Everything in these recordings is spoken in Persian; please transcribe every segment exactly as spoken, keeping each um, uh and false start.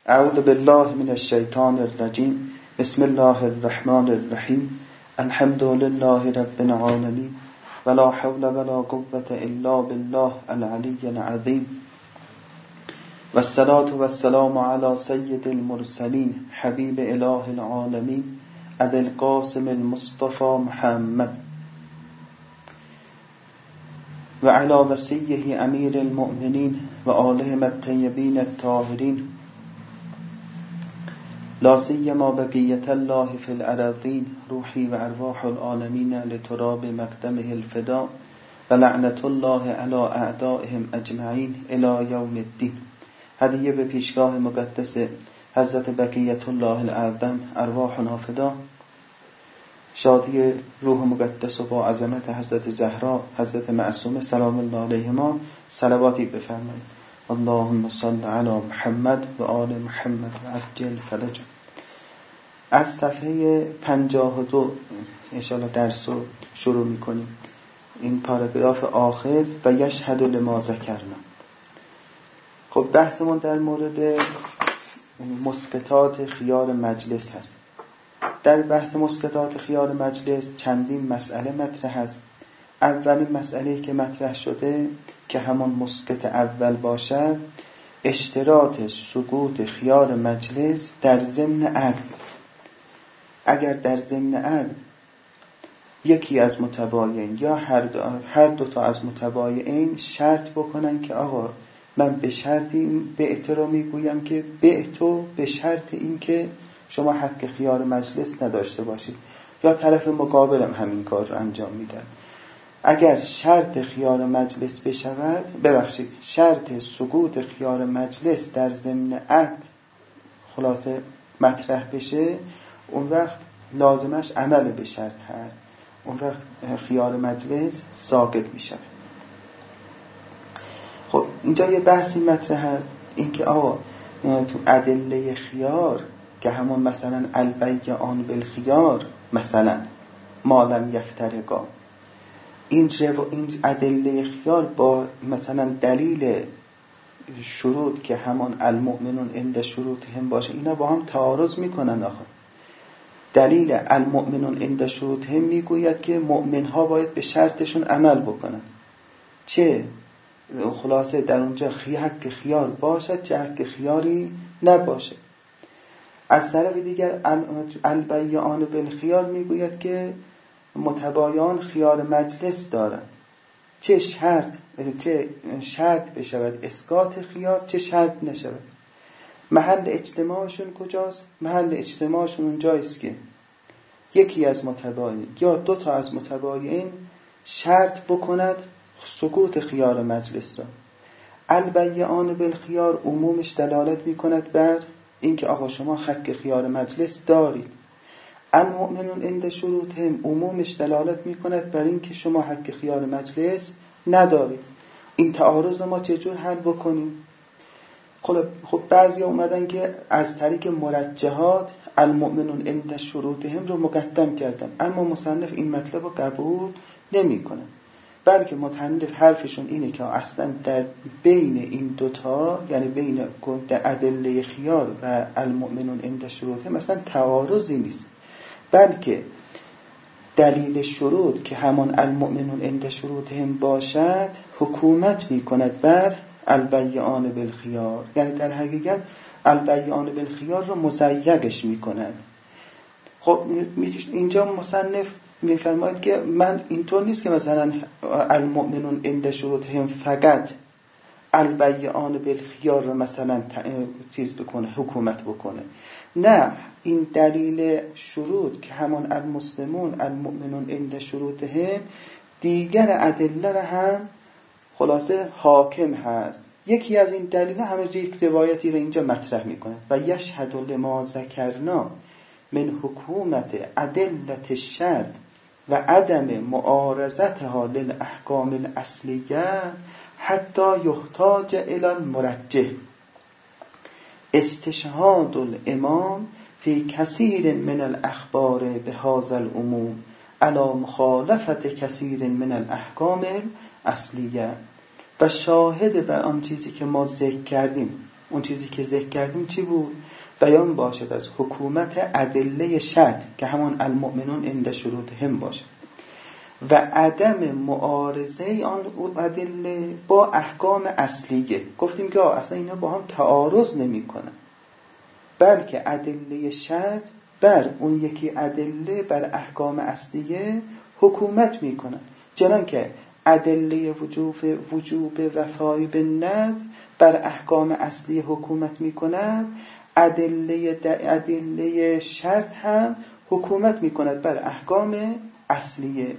اعوذ بالله من الشیطان الرجیم. بسم الله الرحمن الرحیم. الحمد لله رب العالمین ولا حول ولا قوة الا بالله العلی العظیم والصلاة والسلام على سید المرسلین حبیب اله العالمین ابی القاسم المصطفى محمد و علی وصیه امیر المؤمنین و آلهم الطیبین الطاهرین لا سیما بقیة الله فی الأراضین روحی و ارواح العالمین لتراب مقدمه الفدا و لعنت الله علی اعدائهم اجمعین الی یوم الدین. هدیه به پیشگاه مقدس حضرت بقیة الله الاعظم ارواحنا فدا. شادی روح مقدس و با عظمت حضرت زهرا حضرت معصومه سلام الله علیهما صلواتی بفرمایید. اللهم صل علی محمد و آل محمد و عجل فرجهم. از صفحه پنجاه و دو انشاءالله درس رو شروع میکنیم. این پاراگراف آخر و یشهد لما ذکرنا. خب بحثمون در مورد مسقطات خیار مجلس هست. در بحث مسقطات خیار مجلس چندین مسئله مطرح هست. اولین مسئله که مطرح شده که همون مسقط اول باشد اشتراط سقوط خیار مجلس در ضمن عقد. اگر در ضمن عقد یکی از متبایعین یا هر دو, هر دو تا از متبایعین شرط بکنن که آقا من به شرطی به احترام میگویم که به تو به شرط این که شما حق خیار مجلس نداشته باشید، یا طرف مقابلم همین کار رو انجام میدن. اگر شرط خیار مجلس بشود ببخشید شرط سقوط خیار مجلس در ضمن عقد خلاصه مطرح بشه، اون وقت لازمش عمل به شرط هست، اون وقت خیار مجلس ساقط میشه. خب اینجا یه بحثی مطرح هست، این که آقا تو ادله خیار که همون مثلا البیعان بالخیار مثلا ما لم یفترقا، این جو این ادله خیار با مثلا دلیل شروط که همون المؤمنون عند شروطهم باشه، اینا با هم تعارض میکنن. آخه دلیل المؤمنون عند شروطهم میگوید که مؤمنها باید به شرطشون عمل بکنن، چه خلاصه در اونجا حق خیار باشد چه حق خیاری نباشه. از طرف دیگر البیعان بالخیار میگوید که متبایعان خیار مجلس دارن، چه شرط چه شرط بشود اسقاط خیار چه شرط نشود. محل اجتماعشون کجاست؟ محل اجتماعشون اونجاییست که یکی از متبایعین یا دو تا از متبایعین شرط بکند سقوط خیار مجلس را. البیعان بالخیار عمومش دلالت میکند بر اینکه آقا شما حق خیار مجلس دارید. المؤمنون عند شروطهم عمومش دلالت میکند بر اینکه شما حق خیار مجلس ندارید. این تعارض رو ما چجور حل بکنیم؟ خب بعضی اومدن که از طریق مرجحات المؤمنون عند شروطهم رو مقدم کردن، اما مصنف این مطلب رو قبول نمی کنه، بلکه مصنف حرفشون اینه که اصلا در بین این دوتا یعنی بین ادله خیار و المؤمنون عند شروطهم مثلا تعارضی نیست، بلکه دلیل شروط که همان المؤمنون عند شروطهم باشد حکومت میکند بر البیعان بالخیار، یعنی در حقیقت البیعان بالخیار رو مزیقش میکنند. خب اینجا مصنف میفرماید که من اینطور نیست که مثلا المؤمنون عند شروطهم فقط البیعان بالخیار رو مثلا چیز بکنه حکومت بکنه، نه، این دلیل شروط که همون المسلمون المؤمنون عند شروطهم دیگر ادله را هم خلاصه حاکم هست. یکی از این دلیل همه یک روایتی رو اینجا مطرح میکنه و یشهد لما ذکرنا من حکومت ادلت الشرط و عدم معارضتها للاحکام الاصلیه حتی یحتاج الی المرجح استشهاد الامام فی کثیر من الاخبار بهذا العموم علی مخالفت کثیر من الاحکام الاصلیه. و شاهد بر آن چیزی که ما ذکر کردیم اون چیزی که ذکر کردیم چی بود؟ بیان باشد از حکومت ادله شرط که همون المؤمنون عند شروطهم باشه و عدم معارضه آن ادله با احکام اصلیه. گفتیم که اصلا اینا با هم تعارض نمی کنن، بلکه ادله شرط بر اون یکی ادله بر احکام اصلیه حکومت می کنن، چنان که ادله وجوب وجوب وفای به نذر بر احکام اصلی حکومت می کند، ادله ادله شرط هم حکومت می کند بر احکام اصلیه.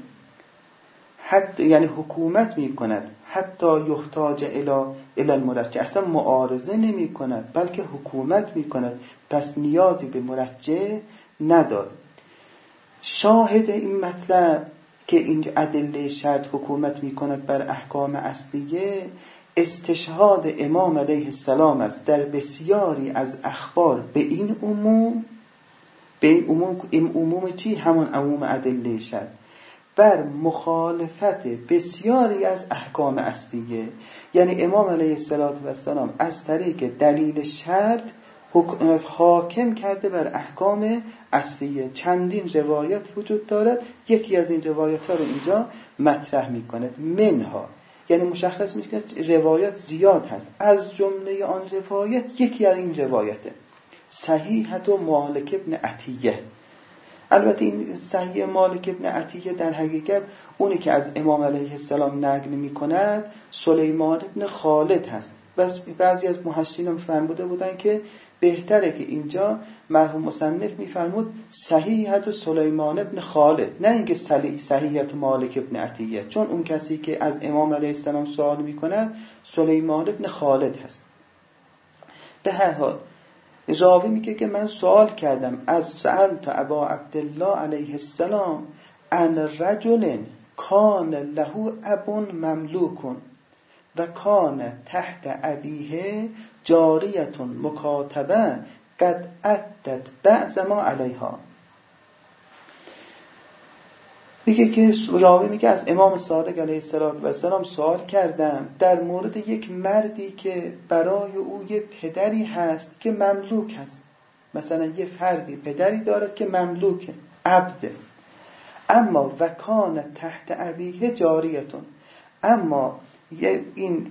حتی یعنی حکومت می کند حتی یحتاج الی الی المرجع، اصلا معارضه نمی کند بلکه حکومت می کند، پس نیازی به مرجع نداره. شاهد این مطلب که این ادله شرط حکومت می کند بر احکام اصلیه استشهاد امام علیه السلام است در بسیاری از اخبار به این عموم، به این عموم، این عموم چی؟ همون عموم ادله شرط بر مخالفت بسیاری از احکام اصلیه. یعنی امام علیه السلام از طریق دلیل شرط حاکم کرده بر احکام اصلیه. چندین روایت وجود دارد، یکی از این روایت ها رو اینجا مطرح می کند. منها یعنی مشخص می کند روایت زیاد هست، از جمله آن روایت یکی از این روایته صحیحت و مالک ابن عطیه. البته این صحیح مالک ابن عطیه در حقیقت اونی که از امام علیه السلام نقل می کند سلیمان ابن خالد هست. بس بعضی از محشرین فرموده بودن که بهتره که اینجا مرحوم مصنف میفرمود صحیحت و سلیمان ابن خالد، نه اینکه صحیحت مالک ابن عطیه، چون اون کسی که از امام علیه السلام سوال میکند سلیمان ابن خالد هست. به هر حال راوی میگه که من سوال کردم از سألت ابا عبدالله علیه السلام عن رجل کان له اب مملوک و کان تحت ابیه جاریتون مکاتبه قد عدت بعض ما علیها. میگه که راوی میگه از امام صادق علیه السلام سوال کردم در مورد یک مردی که برای او یک پدری هست که مملوک هست، مثلا یه فردی پدری دارد که مملوکه، عبده، اما و کان تحت ابیه جاریتون، اما این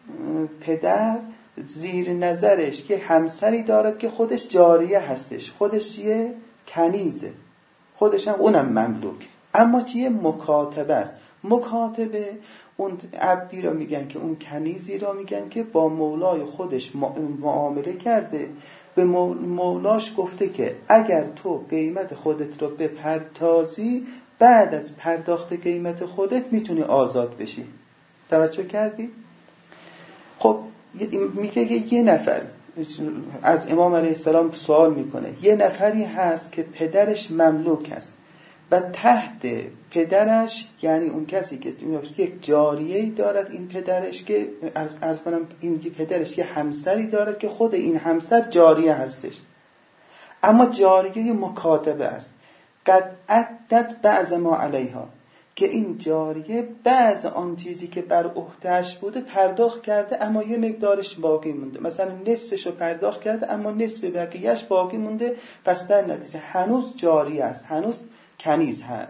پدر زیر نظرش که همسری دارد که خودش جاریه هستش، خودش چیه؟ کنیزه، خودش هم اونم مملوک، اما چیه؟ مکاتبه است. مکاتبه اون عبدی را میگن که اون کنیزی را میگن که با مولای خودش معامله کرده، به مولاش گفته که اگر تو قیمت خودت رو بپردازی بعد از پرداخت قیمت خودت میتونی آزاد بشی. توجه کردی؟ خب میگه که یه نفر از امام علیه السلام سوال میکنه، یه نفری هست که پدرش مملوک هست و تحت پدرش، یعنی اون کسی که یک جاریه‌ای دارد، این پدرش که عرض کنم این پدرش یه همسری دارد که خود این همسر جاریه هستش، اما جاریه مکاتبه است. قد عدت بعض ما علیها، که این جاریه بعض آن چیزی که بر عهده‌اش بوده پرداخت کرده اما یه مقدارش باقی مونده، مثلا نصفش رو پرداخت کرده اما نصف بقیه‌اش باقی مونده، پس در نتیجه هنوز جاریه است، هنوز کنیز هست.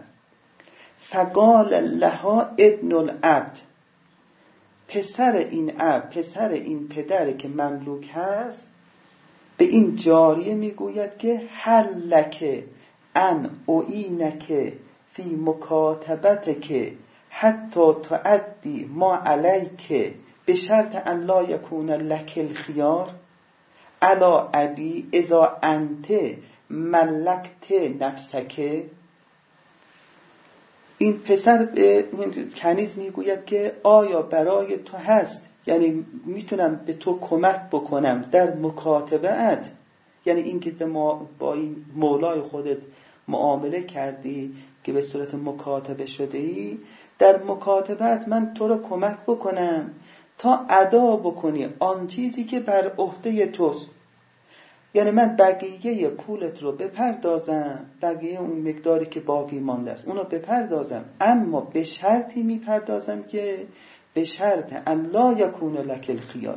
فقال لها ابن العبد، پسر این عبد، پسر این پدر که مملوک هست به این جاریه میگوید که هل لک ان اعینک فی مکاتبتک حتی تعدی ما علیک به شرط ان لا یکون لک الخیار علی ابی اذا انت ملکت نفسک. این پسر این کنیز میگوید که آیا برای تو هست، یعنی میتونم به تو کمک بکنم در مکاتبت، یعنی این که ما با این مولای خودت معامله کردی که به صورت مکاتبه شده ای، در مکاتبت من تو رو کمک بکنم تا ادا بکنی آن چیزی که بر عهده توست، یعنی من بقیه پولت رو بپردازم، بقیه اون مقداری که باقی مانده است اون رو بپردازم، اما به شرطی میپردازم که به شرط ان لا یکون لک الخیار،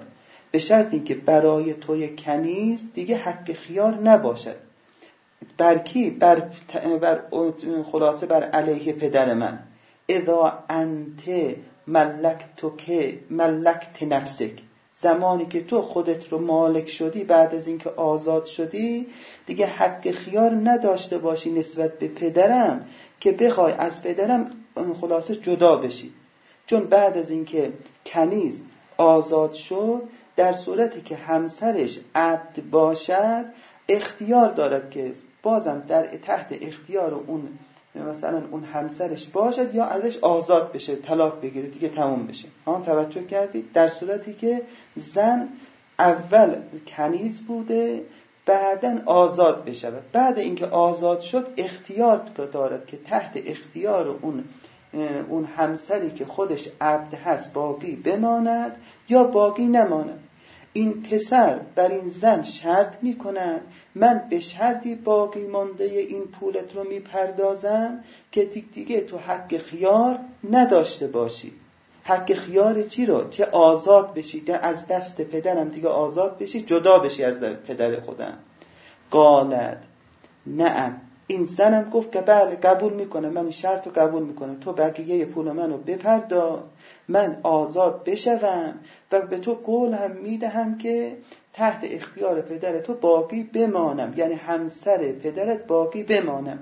به شرط اینکه برای توی کنیز دیگه حق خیار نباشد. بر کی؟ بر, بر خلاصه بر علیه پدر من. اذا انت ملکت که ملکت نفسک، زمانی که تو خودت رو مالک شدی، بعد از اینکه آزاد شدی، دیگه حق خیار نداشته باشی نسبت به پدرم که بخوای از پدرم خلاصه جدا بشی. چون بعد از اینکه کنیز آزاد شد، در صورتی که همسرش عبد باشد اختیار دارد که بازم در تحت اختیار اون مثلا اون همسرش باشد یا ازش آزاد بشه، طلاق بگیره، دیگه تموم بشه. ها توجه کردید؟ در صورتی که زن اول کنیز بوده بعدن آزاد بشه، بعد اینکه آزاد شد اختیار دارد که تحت اختیار اون اون همسری که خودش عبد هست باقی بماند یا باقی نماند. این پسر بر این زن شرط میکنن من به شرطی باقی مانده این پولت رو میپردازم که دیگه تو حق خیار نداشته باشی. حق خیار چی رو؟ که آزاد بشی، که از دست پدرم دیگه آزاد بشی، جدا بشی از پدر خودم. قالت نعم، این زنم گفت که بله قبول میکنه، من شرط رو قبول میکنم، تو بقیه پول منو بپرداز، من آزاد بشوم و به تو قول هم میدهم که تحت اختیار پدر تو باقی بمانم، یعنی همسر پدرت باقی بمانم.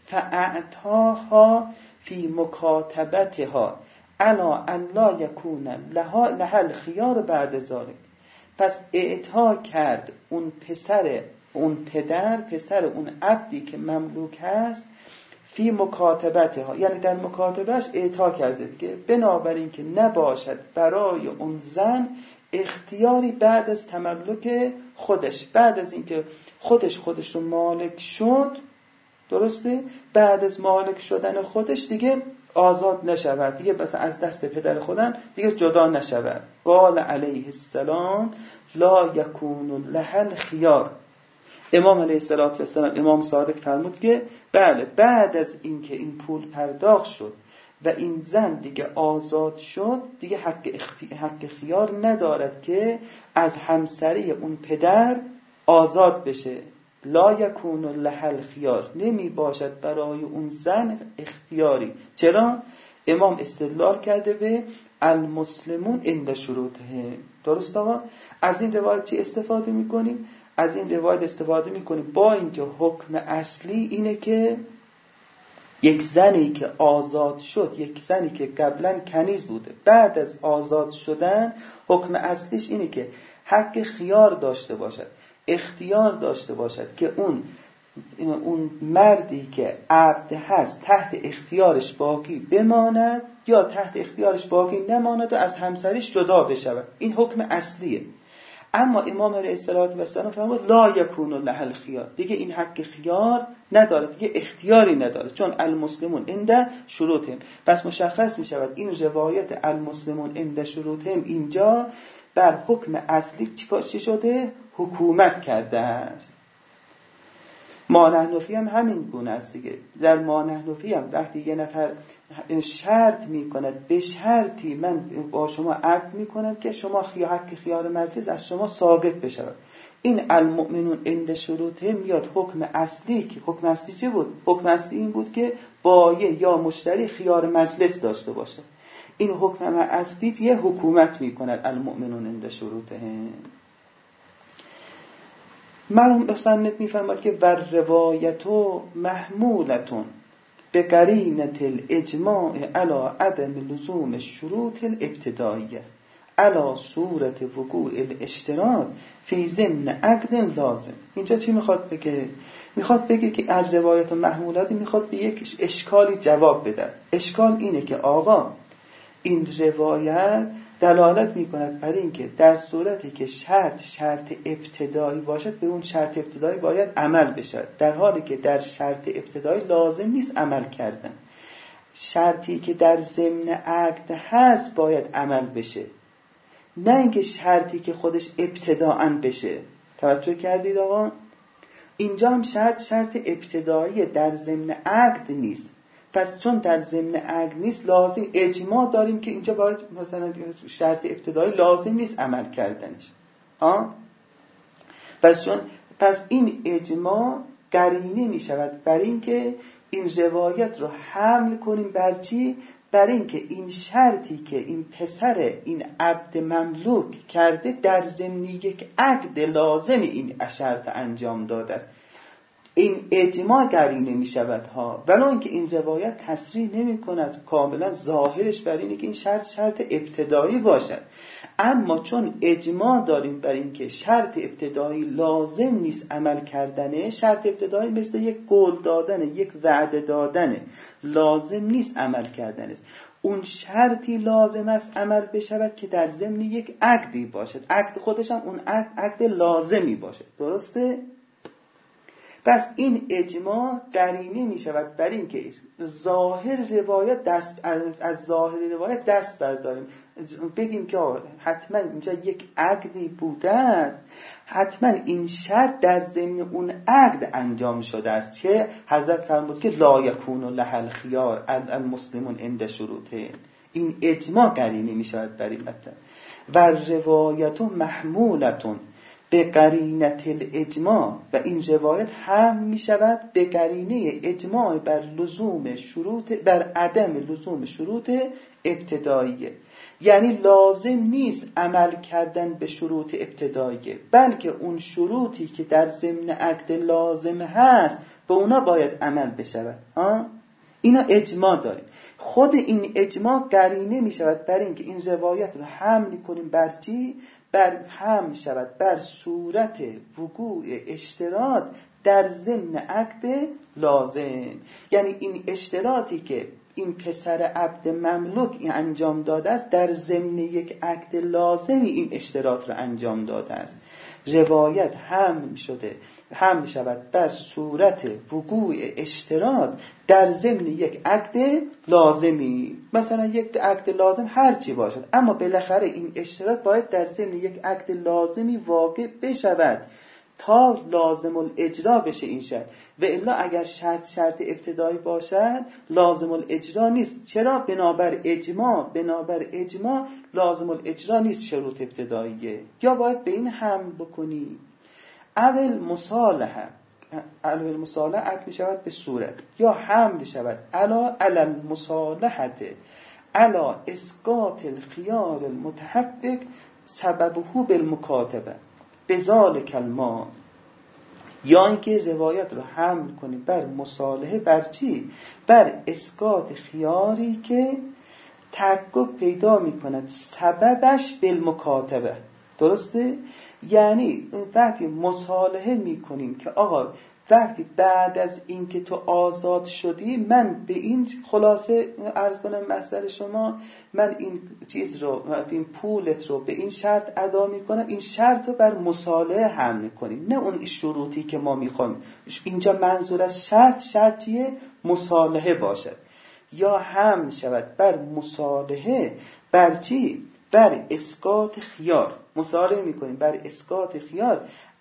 فاعطاها فی مکاتبتها الا ان لا یکون لها لها الخیار بعد ذلك. پس اعطا کرد اون پسر اون پدر پسر اون عبدی که مملوک هست فی مکاتبتها، یعنی در مکاتبهش اعطا کرده دیگه، بنابراین که نباشد برای اون زن اختیاری بعد از تملک خودش، بعد از اینکه خودش خودش رو مالک شد، درسته؟ بعد از مالک شدن خودش دیگه آزاد نشود، دیگه بس از دست پدر خودم دیگه جدا نشود. قال علیه السلام لا یکون لها الخیار. امام علیه السلام امام صادق فرمود که بله بعد از اینکه این پول پرداخت شد و این زن دیگه آزاد شد، دیگه حق, اختی... حق خیار ندارد که از همسری اون پدر آزاد بشه. لا یکون لها الخیار، نمی باشد برای اون زن اختیاری. چرا؟ امام استدلال کرده به المسلمون عند شروطهم. درست آقا؟ از این روایت چی استفاده میکنیم؟ از این روایت استفاده میکنیم با اینکه حکم اصلی اینه که یک زنی که آزاد شد، یک زنی که قبلا کنیز بوده بعد از آزاد شدن، حکم اصلیش اینه که حق خیار داشته باشد، اختیار داشته باشد که اون اون مردی که عبد هست تحت اختیارش باقی بماند یا تحت اختیارش باقی نماند و از همسرش جدا بشود. این حکم اصلیه. اما امام علیه السلام فرمود لا یکون لها الخیار، دیگه این حق خیار نداره، دیگه اختیاری نداره، چون المسلمون عند شروطهم. پس مشخص می شود این روایت المسلمون عند شروطهم اینجا بر حکم اصلی چی شده؟ حکومت کرده است. مانحنفی هم همین گونه است دیگه. در مانحنفی هم وقتی یه نفر شرط می کند به شرطی من با شما عقد می کنم که شما خیار حق خیار مجلس از شما ثابت بشه، این المؤمنون عند شروطهم میاد حکم اصلی. که حکم اصلی چه بود؟ حکم اصلی این بود که بایع یا مشتری خیار مجلس داشته باشه. این حکم اصلی یه حکومت می کند المؤمنون عند شروطهم. مرحوم مصنف میفرماد که ور روایتو محمولتون به قرینة الاجماع علی عدم لزوم الشروط الابتدائیه علی صورت وقوع الاشتراط فی ضمن عقد لازم. اینجا چی میخواد بگه؟ میخواد بگه که از روایت محمولات میخواد به یک اشکالی جواب بده. اشکال اینه که آقا این روایت دلالت میکند بر این که در صورتی که شرط شرط ابتدایی باشد به اون شرط ابتدایی باید عمل بشه، در حالی که در شرط ابتدایی لازم نیست عمل کردن. شرطی که در ضمن عقد هست باید عمل بشه، نه اینکه شرطی که خودش ابتداءً بشه. توجه کردید آقا؟ اینجا هم شرط شرط ابتدایی در ضمن عقد نیست. پس چون در ضمن عقد نیست لازم اجماع داریم که اینجا باید مثلا شرط ابتدایی لازم نیست عمل کردنش. ها؟ پس چون پس این اجماع قرینه می شود بر این که این روایت رو حمل کنیم بر چی؟ بر این که این شرطی که این پسر این عبد مملوک کرده در ضمن یک عقد لازم این شرط انجام داده است. این اجماع قرینه می شود ها، ولو اینکه این روایت تصریح نمی کند، کاملا ظاهرش بر اینه که این شرط شرط ابتدایی باشد، اما چون اجماع داریم بر این که شرط ابتدایی لازم نیست عمل کردنه، شرط ابتدایی مثل یک قول دادنه، یک وعده دادنه، لازم نیست عمل کردن است. اون شرطی لازم است عمل بشود که در ضمن یک عقدی باشد، عقد خودش هم اون عقد, عقد لازمی باشد. درسته؟ پس این اجماع قرینه می شود بر این که ظاهر روایت دست از ظاهر روایت دست برداریم، بگیم که حتما اینجا یک عقدی بوده است، حتما این شرط در ضمن اون عقد انجام شده است که حضرت فرمود که لا یکون له الخیار المسلمون عند شروطه. این اجماع قرینه می شود بر این مطلب. و روایت محمولتون به قرینه الاجماع، و این روایت هم می شود به قرینه اجماع بر لزوم شروط، بر عدم لزوم شروط ابتداییه. یعنی لازم نیست عمل کردن به شروط ابتداییه، بلکه اون شروطی که در ضمن عقد لازم هست به اونا باید عمل بشود. ها؟ اینا اجماع داریم. خود این اجماع قرینه می شود بر اینکه این روایت رو حمل کنیم بر چی؟ بر هم شود بر صورت وقوع اشتراط در ضمن عقد لازم. یعنی این اشتراطی که این پسر عبد مملوک این انجام داده است در ضمن یک عقد لازمی این اشتراط را انجام داده است. روایت هم شده هم شود بر صورت وقوع اشتراط در ضمن یک عقد لازمی. مثلا یک عقد لازم هر چی باشد، اما بالاخره این اشتراط باید در ضمن یک عقد لازمی واقع بشود تا لازم الاجرا بشه این شرط. و الا اگر شرط شرط ابتدایی باشد لازم الاجرا نیست. چرا؟ بنابر اجماع بنابر اجماع لازم الاجرا نیست، شروط ابتداییه. یا باید به این هم بکنی اول مصالحه، اول مصالحه عقد می شود به صورت، یا حمل شود علا علا المصالحه علا اسقاط الخیار المتحقق سببه بالمکاتبه بذالک المال. یا اینکه روایت رو حمل کنیم بر مصالحه، بر چی؟ بر اسقاط خیاری که تحقق پیدا می کند سببش بالمکاتبه. درسته؟ یعنی وقتی مصالحه می کنیم که آقا وقتی بعد از این که تو آزاد شدی من به این خلاصه عرض کنم مسئله شما، من این چیز رو، این پولت رو به این شرط ادا می کنم، این شرط رو بر مصالحه هم می کنیم، نه اون شروطی که ما می خواهیم. اینجا منظور از شرط شرطیه مصالحه باشد. یا هم شود بر مصالحه بر چی؟ بر اسقاط خیار. مصالحه میکنیم بر اسقاط خیار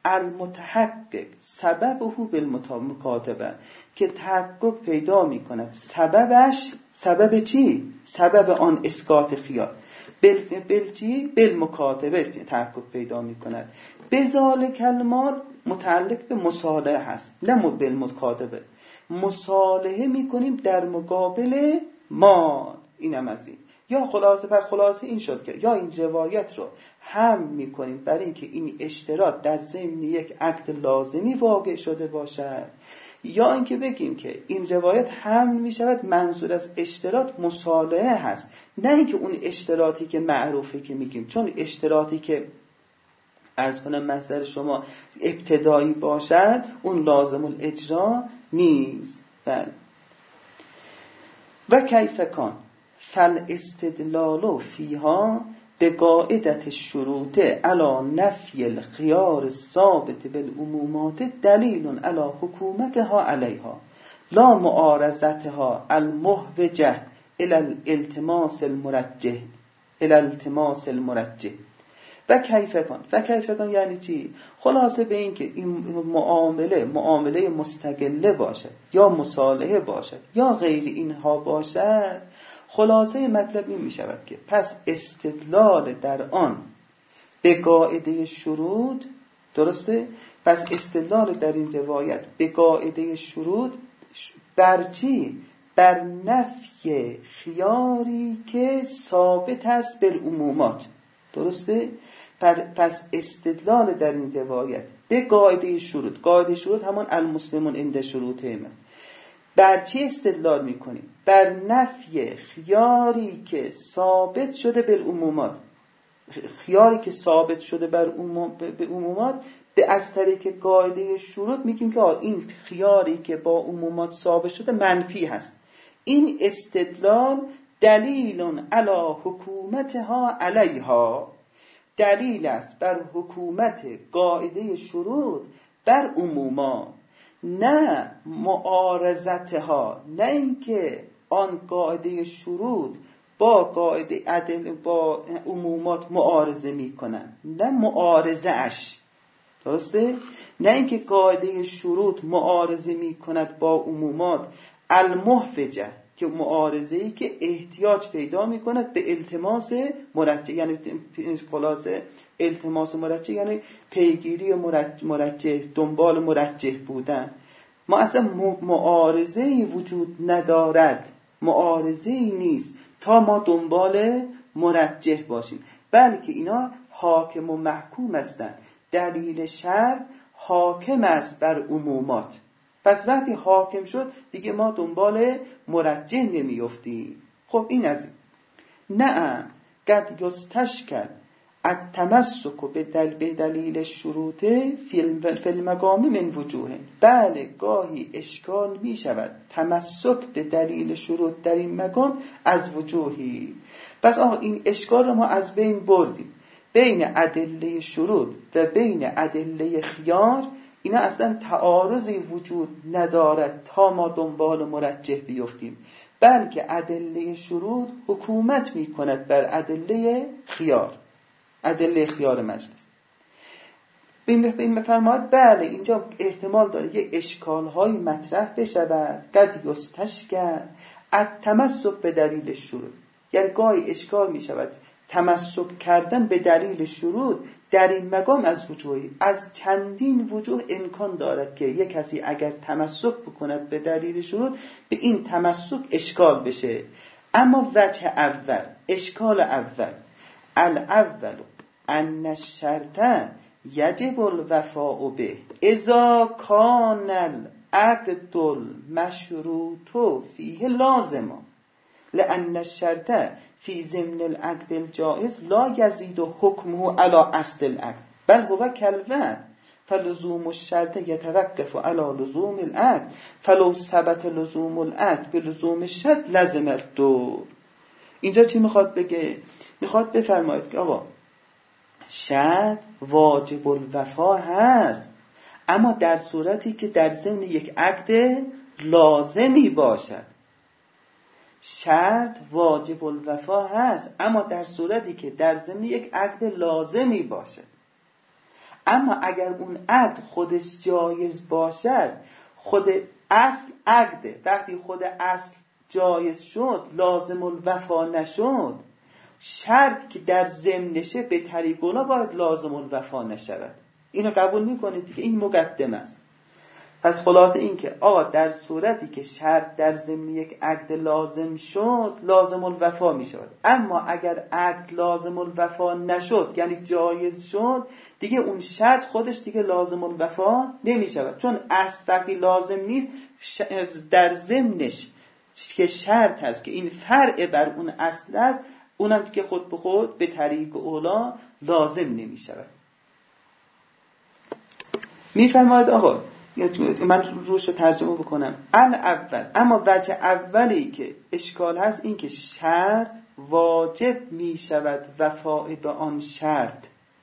المتحقق سببه بالمکاتبه، که تحقق پیدا میکند سببش. سبب چی؟ سبب آن اسقاط خیار بل بل چی؟ بالمکاتبه تحقق پیدا میکند. بذالک المال متعلق به مصالحه هست، نه بالمکاتبه. مصالحه میکنیم در مقابل مال. اینم از این. یا خلاصه بر خلاصه این شد که یا این روایت رو هم میکنیم بر این که این اشتراط در ضمن یک عقد لازمی واقع شده باشد، یا اینکه بگیم که این روایت هم میشود منظور از اشتراط مصالحه هست، نه اینکه اون اشتراطی که معروفه که میگیم. چون اشتراطی که عرض کنم مثلا شما ابتدایی باشد اون لازم الاجرا نیست. بله. و کیف کان فالاستدلال فیها به قاعدت شروط علی نفی الخیار الثابت بالعمومات دلیل علی حکومتها علیها لا معارضتها المحوجه الى الالتماس المرجح الى الالتماس المرجح. و کیف کن و کیف کن یعنی چی؟ خلاصه به این که این معامله معامله مستقله باشد یا مصالحه باشد یا غیر اینها باشد، خلاصه مطلب این می شود که پس استدلال در آن به قاعده شروط. درسته؟ پس استدلال در این روایت به قاعده شروط بر چی؟ بر نفی خیاری که ثابت است بالعمومات. درسته؟ پس استدلال در این روایت به قاعده شروط، قاعده شروط همون المسلمون عند شروطهم، بر چی استدلال میکنیم؟ بر نفی خیاری که ثابت شده بالعمومات. خیاری که ثابت شده بر عموم به عمومات، به از طریق قاعده شروط میگیم که این خیاری که با عمومات ثابت شده منفی هست. این استدلال دلیل علی حکومتها علیها، دلیل است بر حکومت قاعده شروط بر عمومات، نه معارضتها، نه اینکه آن قاعده شروط با قاعده عدل با عمومات معارضه میکنن، نه معارضه اش. درسته؟ نه اینکه قاعده شروط معارضه میکند با عمومات المحوجه، که معارضه‌ای که احتیاج پیدا میکند به التماس مرجح، یعنی خلاصه التماس مرجح یعنی پیگیری مرجح، دنبال مرجح بودن. ما اصلا معارضه‌ای وجود ندارد، معارضه‌ای نیست تا ما دنبال مرجح باشیم، بلکه اینا حاکم و محکوم هستند. دلیل شرع حاکم است بر عمومات. پس وقتی حاکم شد دیگه ما دنبال مرجح نمیافتیم. خب این از این. نه قد یستشکل التمسک به دلیل شروط فی المقام من وجوه. بله گاهی اشکال می شود تمسک به دلیل شروط در این مقام از وجوهی. پس آقا این اشکال رو ما از بین بردیم. بین ادله شروط و بین ادله خیار اینا اصلا تعارضی وجود ندارد تا ما دنبال مرجح بیفتیم، بلکه ادله شروط حکومت می کند بر ادله خیار، ادله خیار مجلس. این بفرماد بله اینجا احتمال داره یه اشکال‌های مطرح بشود. قد یستشکل التمسک به دلیل شروط، یعنی گاهی اشکال می شود تمسک کردن به دلیل شروط در این مقام از وجوهی، از چندین وجوه امکان دارد که یک کسی اگر تمسک بکند به دلیل شروط به این تمسک اشکال بشه. اما وجه اول، اشکال اول، الاول ان الشرط یجب الوفاء به اذا کان العقد المشروط فیه لازما، لان الشرط فی ضمن العقد الجائز لا یزید حکمه علی اصل العقد بل هو کالوعد، فلزوم الشرط یتوقف علی لزوم العقد، فلو ثبت لزوم العقد به لزوم الشرط لزم الدور. اینجا چی میخواد بگه؟ میخواد بفرماید که آقا شرط واجب الوفا هست، اما در صورتی که در ضمن یک عقد لازمی باشد. شرط واجب الوفا هست اما در صورتی که در ضمن یک عقد لازمی باشد. اما اگر اون عقد خودش جایز باشد، خود اصل عقده، وقتی خود اصل جایز شد لازم الوفا نشد، شرط که در ضمنشه به طریق اولا باید لازم الوفا نشود. اینو قبول میکنید که این مقدمه است. پس خلاصه این که آقا در صورتی که شرط در ضمن یک عقد لازم شد لازم الوفا می شود، اما اگر عقد لازم الوفا نشد یعنی جایز شد، دیگه اون شرط خودش دیگه لازم الوفا نمی شود، چون اصل وقتی لازم نیست در ضمنش که شرط هست که این فرع بر اون اصل است، اونم که خود به خود به طریق اولا لازم نمی شود. می فرماید آقا من روش رو ترجمه بکنم. الاول، اما وجه اولی که اشکال هست این که شرط واجب می شود وفاء به آن شرط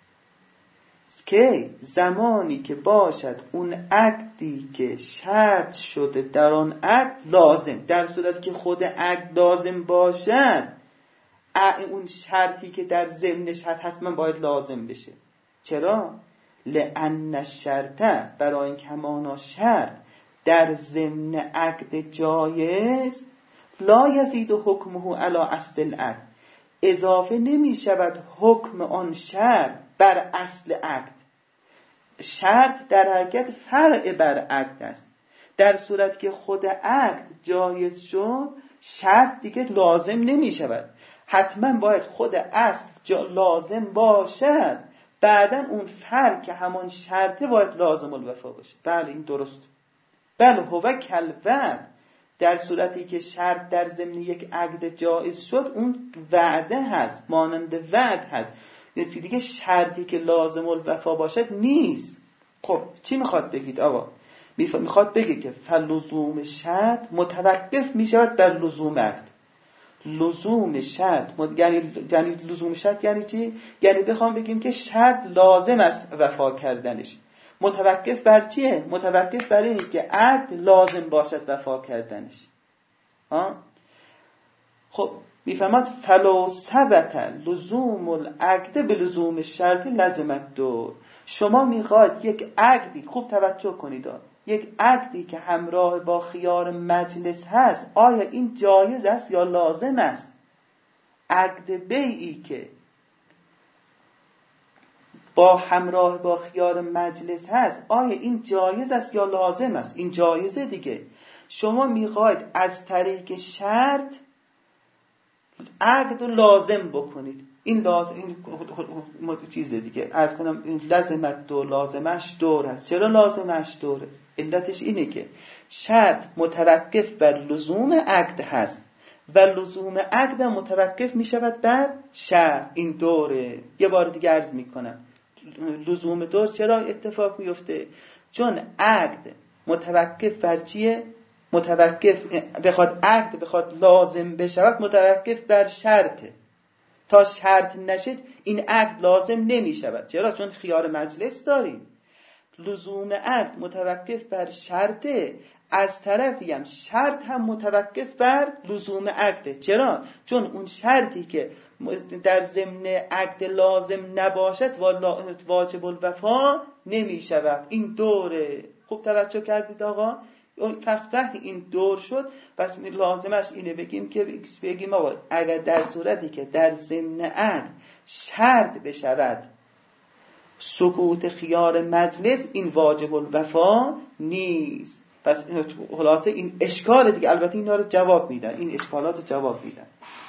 که زمانی که باشد اون عقدی که شرط شده در آن عقد لازم. در صورتی که خود عقد لازم باشد اون شرطی که در ضمنش هست حتما باید لازم بشه. چرا؟ لأن الشرط، برای این که همانا شرط در ضمن عقد جایز لا یزید حکمه علی اصل العقد، اضافه نمی شود حکم آن شرط بر اصل عقد. شرط در حقیقت فرع بر عقد است. در صورت که خود عقد جایز شد، شرط دیگه لازم نمی شود. حتما باید خود اصل لازم باشد، بعدا اون فرع که همان شرطه باید لازم الوفا باشه. بله این درست. بله هو کالوعد، در صورتی که شرط در ضمن یک عقد جایز شد، اون وعده هست، مانند وعد هست. یعنی دیگه شرطی که لازم الوفا باشد نیست. خب چی میخواد بگید آقا؟ میخواد بگه که فلزوم شرط متوقف میشود بر لزوم عقد. لزوم شرط یعنی یعنی لزوم شرط یعنی چی؟ یعنی بخوام بگیم که شرط لازم است وفا کردنش. متوقف بر چیه؟ متوقف بر اینه که عقد لازم باشد وفا کردنش. ها؟ خب میفهمد فلو ثبت لزوم العقد به لزوم شرط لزمت دور. شما میخواد یک عقدی، خوب توجه کنید، یک عقدی که همراه با خیار مجلس هست، آیا این جایز است یا لازم است؟ عقد بیعی که با همراه با خیار مجلس هست، آیا این جایز است یا لازم است؟ این جایزه دیگه. شما میخواید از طریق شرط عقد لازم بکنید. این لازم این چیزه دیگه. عرض کنم این لازمت دو لازمش دور هست. چرا لازمش دوره؟ علتش اینه که شرط متوقف بر لزوم عقد هست و لزوم عقد متوقف می شود بر شرط. این دوره. یه بار دیگه عرض می کنم لزوم دور چرا اتفاق میفته؟ چون عقد متوقف بر چیه؟ متوقف بخواد عقد بخواد لازم بشود متوقف بر شرطه. تا شرط نشد این عقد لازم نمی شود. چرا؟ چون خیار مجلس داریم. لزوم عقد متوقف بر شرطه، از طرفی هم شرط هم متوقف بر لزوم عقده. چرا؟ چون اون شرطی که در ضمن عقد لازم نباشد واجب الوفا نمی شود. این دوره. خوب توجه کردید آقا؟ وقتی این دور شد پس لازمش اینه بگیم که بگیم آقا اگر در صورتی که در ضمن عقد شرط بشود سکوت خیار مجلس، این واجب الوفا نیست. پس خلاصه این اشکال دیگه. البته اینا رو جواب میدن، این اشکالات جواب میدن.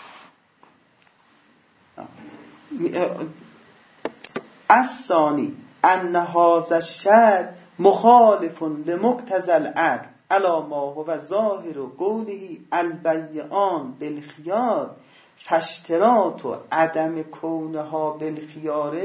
الثانی ان هذا الشرط مخالف لمقتضى العقد الا ما هو ظاهر قوله البیعان بالخیار فاشتراط و عدم کونها بالخیار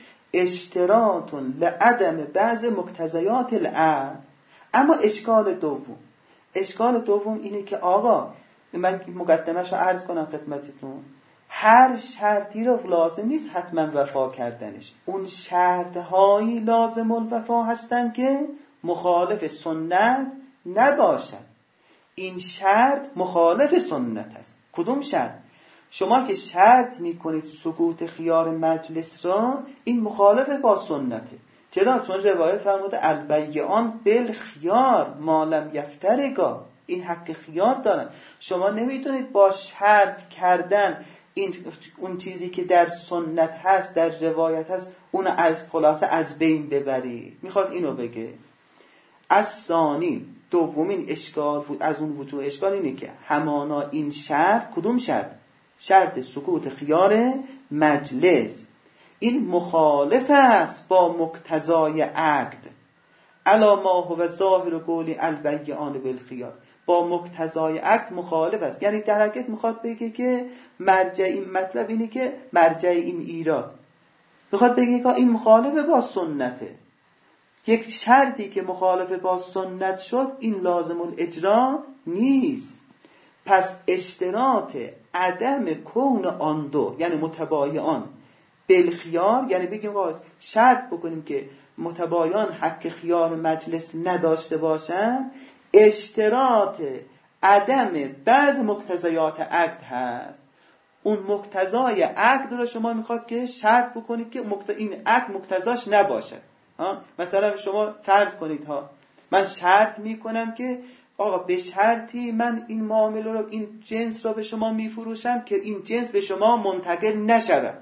اشتراط لعدم بعض مقتضیات العقد. اما اشکال دوم اشکال دوم اینه که آقا من مقدمه‌شو عرض کنم خدمتتون. هر شرطی رو لازم نیست حتما وفا کردنش. اون شرط‌هایی لازم الوفا هستن که مخالف سنت نباشن. این شرط مخالف سنت است. کدوم شرط؟ شما که شرط میکنید سکوت خیار مجلس را، این مخالف با سنته. چرا؟ چون روایت فرموده البیعان بالخیار ما لم یفترقا، این حق خیار دارن. شما نمیتونید با شرط کردن این اون چیزی که در سنت هست، در روایت هست، اون از خلاصه از بین ببرید. میخواد اینو بگه. از ثانی دومین اشکال بود از اون وجوه اشکال اینه که همانا این شرط، کدوم شرط؟ شرط سکوت خیار مجلس، این مخالف است با مقتضای عقد. الا ما هو ظاهر قول البیعان بالخیار، با مقتضای عقد مخالف است. یعنی در حقیقت میخواد بگه که مرجع این مطلب اینه که مرجع این ایراد میخواد بگه که این مخالف با سنته. یک شرطی که مخالف با سنت شد این لازم الاجرا نیست. پس اشتراط عدم کون آن دو، یعنی متبایعان بالخیار، یعنی بگیم شرط بکنیم که متبایعان حق خیار مجلس نداشته باشن، اشتراط عدم بعض مقتضیات عقد هست. اون مقتضای عقد رو شما میخواد که شرط بکنید که این عقد مقتضاش نباشد. ها؟ مثلا شما فرض کنید ها من شرط میکنم که آقا به شرطی من این معامله رو، این جنس رو به شما میفروشم که این جنس به شما منتقل نشود.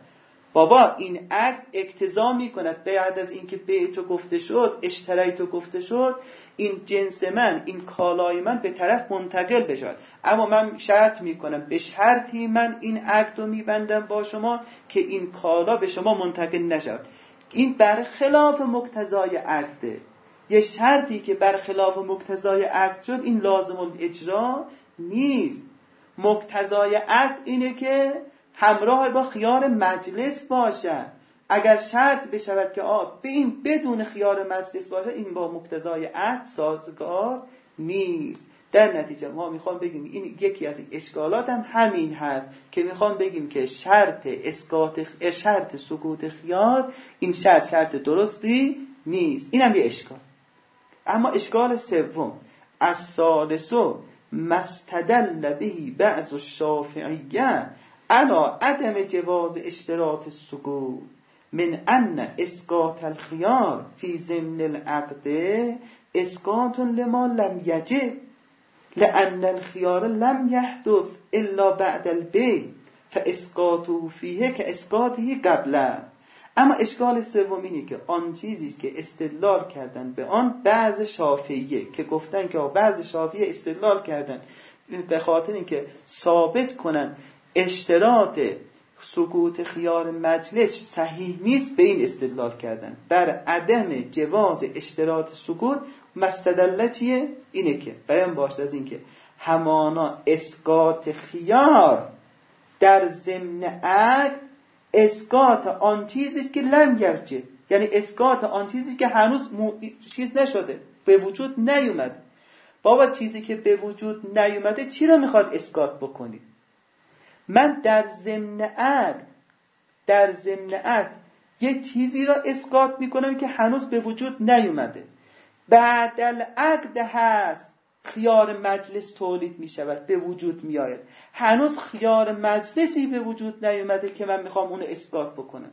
بابا این عقد اقتضا میکند بعد از اینکه بیع گفته شد، اشتری تو گفته شد، این جنس من، این کالای من به طرف منتقل بشود. اما من شرط میکنم به شرطی من این عقد رو میبندم با شما که این کالا به شما منتقل نشود. این برخلاف مقتضای عقده. یه شرطی که برخلاف مقتضای عقد شد این لازم الاجرا نیست. مقتضای عقد اینه که همراه با خیار مجلس باشه. اگر شرط بشود که آه به این بدون خیار مجلس باشه، این با مقتضای عقد سازگار نیست. در نتیجه ما میخوام بگیم این یکی از این اشکالات هم همین هست که میخوام بگیم که شرط اسقاط شرط سقوط خیار این شرط شرط درستی نیست. اینم یه اشکال. اما اشکال سوم، الثالثو مستدل بهی بعض الشافعیه علی عدم جواز اشتراط السقوط من ان اسقاط الخيار في ضمن العقد اسقاط لما لم يجب لان الخيار لم يحدث الا بعد البيع فاسقاطه فيه كاسقاطه قبله. اما اشکال سوم اینه که آن چیزی است که استدلال کردن به آن بعض شافعیه که گفتن که بعض شافعیه استدلال کردن به خاطر اینکه ثابت کنن اشتراط سقوط خیار مجلس صحیح نیست، به این استدلال کردن بر عدم جواز اشتراط سقوط. مستدل چیه؟ اینه که بیان باشد از این که همانا اسقاط خیار در ضمن عقد اسقاط آن چیزی است که لم یرجع، یعنی اسقاط آن چیزی که هنوز مو... چیز نشده، به وجود نیومده. بابا چیزی که به وجود نیومده چی رو میخواد اسقاط بکنید؟ من در ضمن عقد در ضمن عقد یه چیزی را اسقاط میکنم که هنوز به وجود نیومده. بعد العقد هست خیار مجلس تولید میشود، به وجود میآید. هنوز خیار مجلسی به وجود نیومده که من میخوام اون اسقاط بکنم.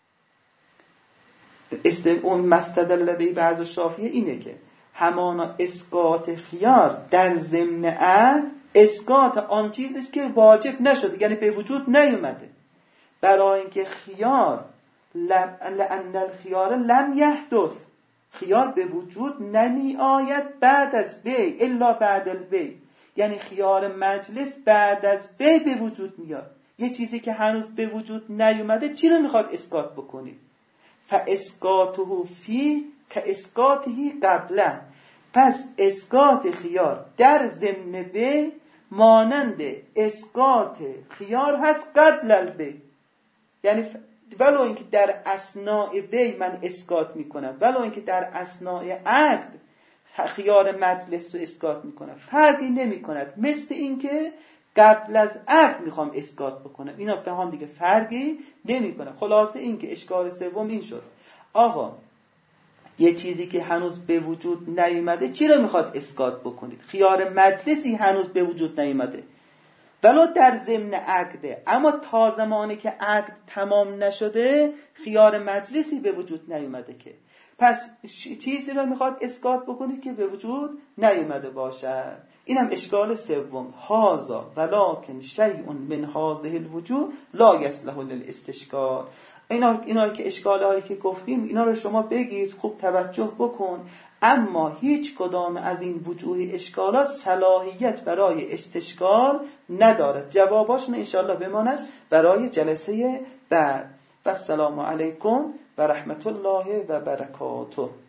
است اون مستدل به بعض شافعیه اینه که همانا اسقاط خیار در ضمن عقد اسقاط آن چیزی است که واجب نشده، یعنی به وجود نیومده. برای اینکه خیار لأن الخیار لم یحدث، خیار به وجود نمی آید بعد از بیع الا بعد البیع، یعنی خیار مجلس بعد از بیع به وجود میاد. یه چیزی که هنوز به وجود نیومده چی رو میخواد اسقاط بکنید؟ فاسقاطه فی کاسقاطه قبله. پس اسقاط خیار در ضمن بیع مانند اسقاط خیار هست قبل البیع، یعنی ولو اینکه در اثناء بیع من اسقاط میکنم، ولو اینکه در اثناء عقد خیار مجلس رو اسقاط میکنم، فرقی نمیکند. مثل اینکه قبل از عقد میخوام اسقاط بکنم، اینا به هم دیگه فرقی نمیکنه. خلاصه اینکه اشکال سوم این شد، آقا یه چیزی که هنوز به وجود نیامده چی رو میخواد اسقاط بکنید؟ خیار مجلسی هنوز به وجود نیامده ولو در ضمن عقده، اما تا زمانی که عقد تمام نشده خیار مجلسی به وجود نیامده که، پس چیزی رو میخواد اسقاط بکنید که به وجود نیامده باشد. اینم اشکال سوم. هازا ولکن شیء من هذه الوجوه لا یصلح للاستشکال. اینا اینا که اشکالایی که گفتیم اینا رو شما بگید، خوب توجه بکن. اما هیچ کدام از این وجوه اشکالات صلاحیت برای استشکال ندارد. جواباشون انشاءالله بماند برای جلسه بعد. و السلام علیکم و رحمت الله و برکاته.